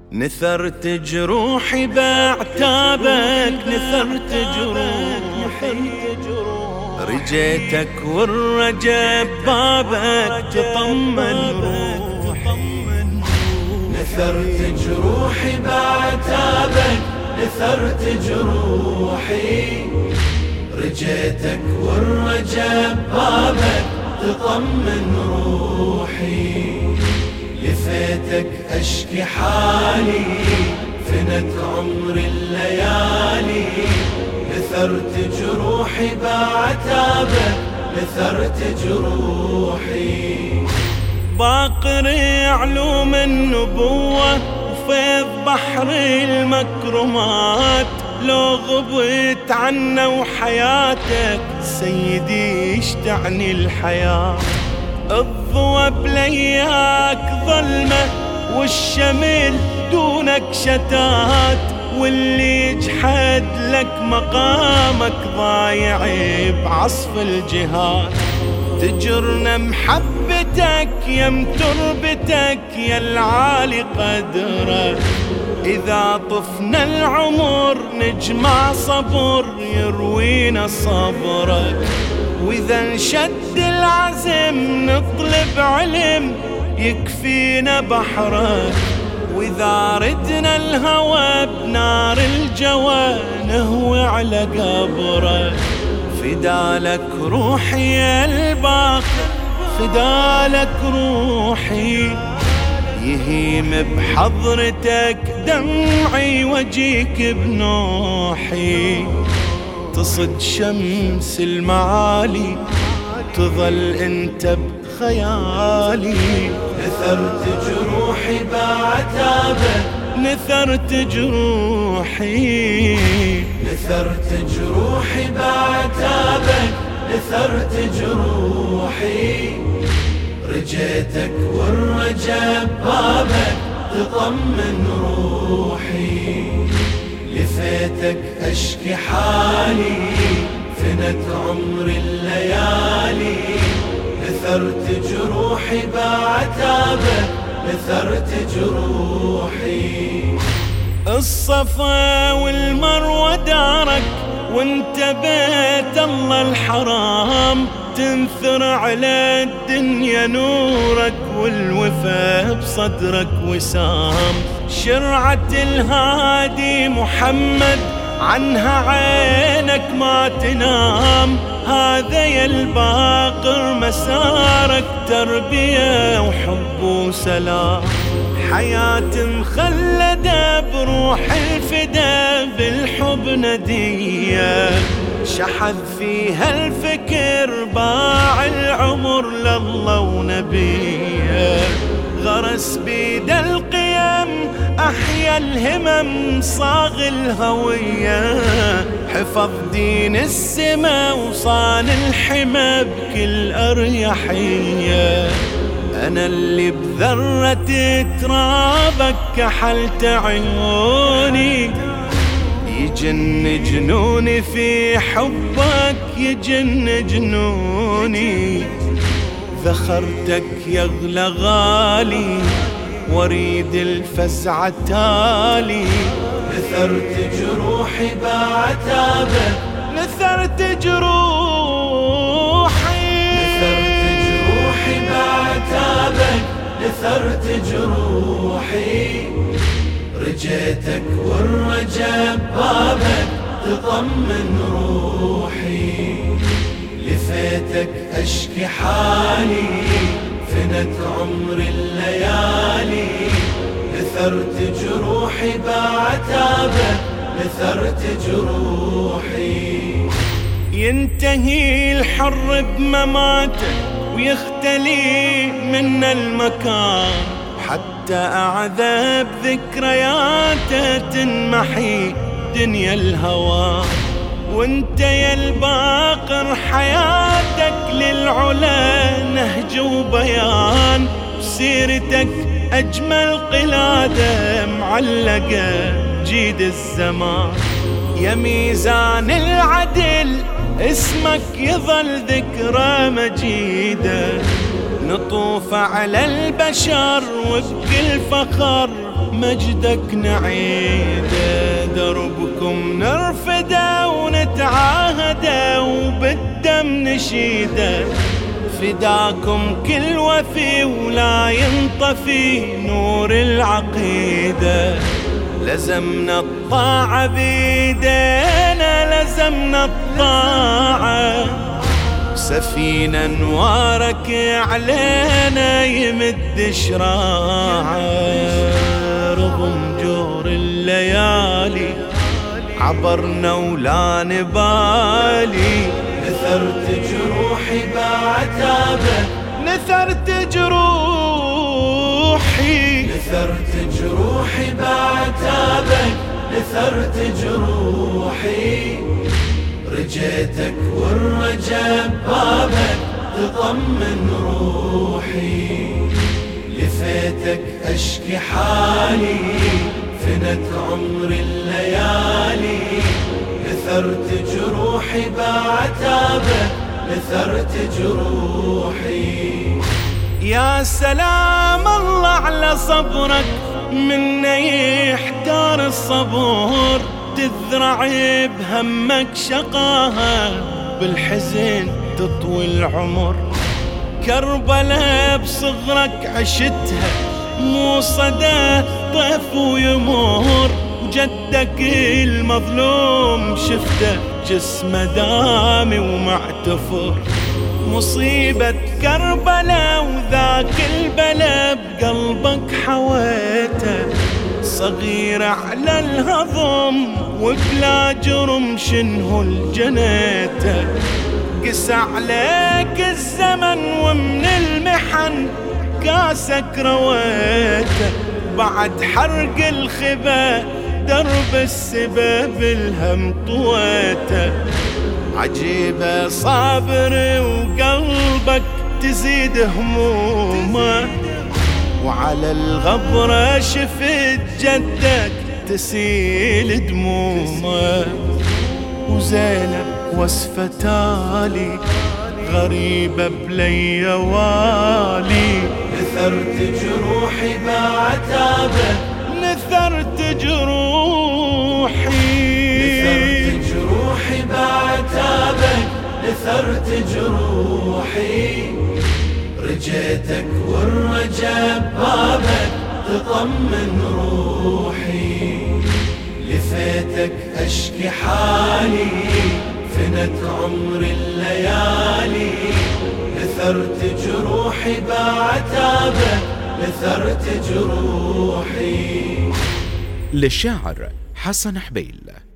نثرت جروحي بعتابك، نثرت جروحي، رجيتك والرجا ببابك تطمن روحي. نثرت جروحي بعتابك، نثرت جروحي، رجيتك والرجا ببابك تطمن روحي. لفيتك أشكي حالي، فنت عمر الليالي. نثرت جروحي بعتابك، نثرت جروحي. باقر علوم النبوة وفيض بحر المكرمات، لو غبت عنا وحياتك سيدي ايش تعني الحياة؟ الضوى بلياك ظلمة والشمل دونك شتات، واللي يجحد لك مقامك ضايع بعصف الجهاد. تجرنا محبتك يم تربتك يا العالي قدرك، إذا طفنا العمر نجمع صبر يروينا صبرك. وإذا انشد العزم نطلب علم يكفينا بحرك، وإذا ردنا الهوى بنار الجوى نهوي على قبرك. فدالك روحي يا الباقر، فدالك روحي، يهيم بحضرتك دمعي وجيك بنوحي. تصد شمس المعالي تظل انت بخيالي. نثرت جروحي بعتابك، نثرت جروحي، نثرت جروحي بعتابك، نثرت جروحي، رجيتك والرجا ببابك تطمن روحي. لفيتك أشكي حالي، فنت عمر الليالي. نثرت جروحي بعتابك، نثرت جروحي. الصفا والمروة دارك وانت بيت الله الحرام، تنثر على الدنيا نورك والوفا بصدرك وسام. شرعة الهادي محمد عنها عينك ما تنام، هذا يا الباقر مسارك تربية وحب وسلام. حياة مخلدة بروح الفدا بالحب ندية، شحذ فيها الفكر باع العمر لله ونبيه. غرس بيد القيم أحيا الهمم صاغ الهوية، حفظ دين السما وصان الحمى بكل أريحية. أنا اللي بذرة ترابك كحلت عيوني، يجن جنوني في حبك يجن جنوني. ذخرتك يغلى غالي واريد الفزع تالي. نثرت جروحي بعتابك، نثرت جروحي، نثرت جروحي بعتابك، نثرت جروحي، رجيتك والرجا ببابك تطمن روحي. لفيتك أشكي حالي، فنت عمر الليالي. نثرت جروحي بعتابك، نثرت جروحي. ينتهي الحر بمماته ويختلي منا المكان، حتى أعذب ذكرياته تنمحي دنيا الهوى. وانت يا الباقر حياتك للعلا نهج وبيان، بسيرتك أجمل قلادة معلقة جيد الزمان. يا ميزان العدل اسمك يظل ذكرى مجيدة، نطوف على البشر وبكل فخر مجدك نعيده. دربكم نرفده ونتعاهده وبالدم نشيده. فداكم كل وفي ولا ينطفي نور العقيدة. لزمنا الطاعة بيدينا، لزمنا الطاعة. سفينة انوارك علينا يمد شراعه. رغم جور الليالي عبرنا ولا نبالي. نثرت جروحي بعتابك، نثرت جروحي، نثرت جروحي بعتابك، نثرت جروحي. رجيتك والرجا ببابك تطمن روحي. لفيتك أشكي حالي فنت عمر الليالي. نثرت جروحي بعتابك، نثرت جروحي. يا سلام الله على صبرك، منا يحتار الصبور. تذرع بهمك شقاها، بالحزن تطوي العمر. كربلاء بصغرك عشتها، مو صدى طيف ويمر. جدك المظلوم شفته، جسمه دامي ومعتفر. مصيبة كربلاء وذاك البلا بقلبك حويته. صغير على الهضم وبلا جرم شنه الجنيته. قس عليك الزمن ومن المحن كاسك رويته. بعد حرق الخبا درب السبب الهم طويته. عجيبة صابر وقلبك تزيد همومه. وعلى الغبرة شفت جدك تسيل دمومه. وزينب وصفة تالي غريبة بلي والي. نثرت جروحي بعتابك، نثرت جروحي، نثرت جروحي بعتابك، نثرت جروحي. رجيتك والرجا ببابك تطمن روحي. لفيتك أشكي حالي فنت عمر الليالي. نثرت جروحي بعتابك، نثرت جروحي. للشاعر حسن حبيل.